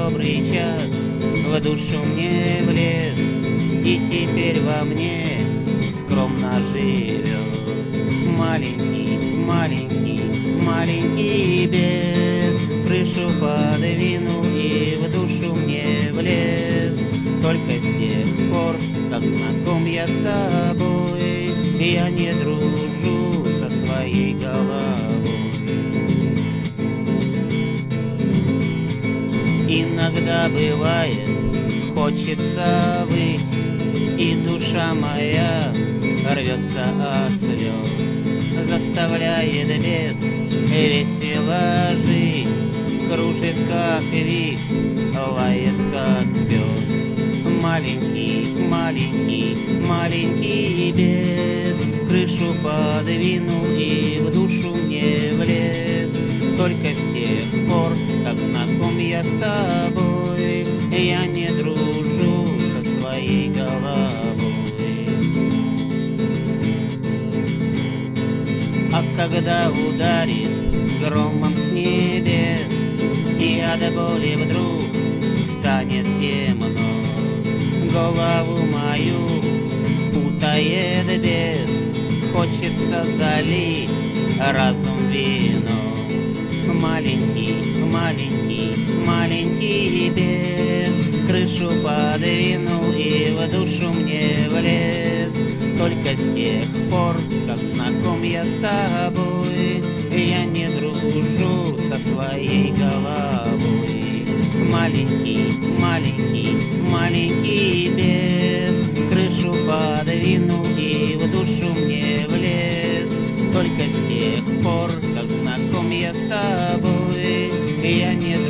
добрый час в душу мне влез, и теперь во мне скромно живет. Маленький, маленький, маленький бес крышу подвинул и в душу мне влез. Только с тех пор, как знаком я с тобой, я не дружу со своей головой. Иногда бывает, хочется выть, и душа моя рвется от слез, заставляет бес весело жить, кружит как вих, лает как пес. Маленький, маленький, маленький бес крышу подвинул и в душу мне влез. Только с тех пор, как знаком я с тобой, я не дружу со своей головой. А когда ударит громом с небес, и от боли вдруг станет темно, голову мою путает бес, хочется залить разум вином. Маленький, маленький, маленький бес крышу подвинул и в душу мне влез. Только с тех пор, как знаком я с тобой, я не дружу со своей головой. Маленький, маленький, маленький бес крышу подвинул и в душу мне влез. Только с тех пор, как знаком я с тобой, я не